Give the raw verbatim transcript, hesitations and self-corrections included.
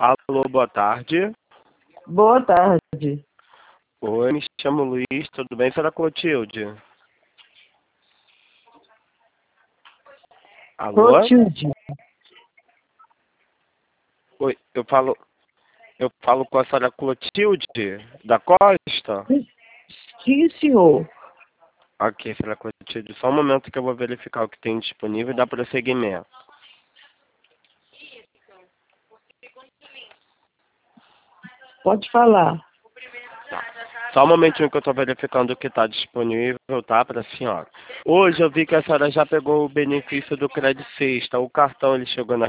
Alô, boa tarde. Boa tarde. Oi, me chamo Luiz, tudo bem, senhora Clotilde? Alô? Clotilde. Oi, eu falo, eu falo com a senhora Clotilde, da Costa? Sim, senhor. Ok, senhora Clotilde, só um momento que eu vou verificar o que tem disponível e dar prosseguimento. Pode falar. Só um momentinho que eu estou verificando o que está disponível, tá, para a senhora. Hoje eu vi que a senhora já pegou o benefício do Crédito Sexta. O cartão ele chegou na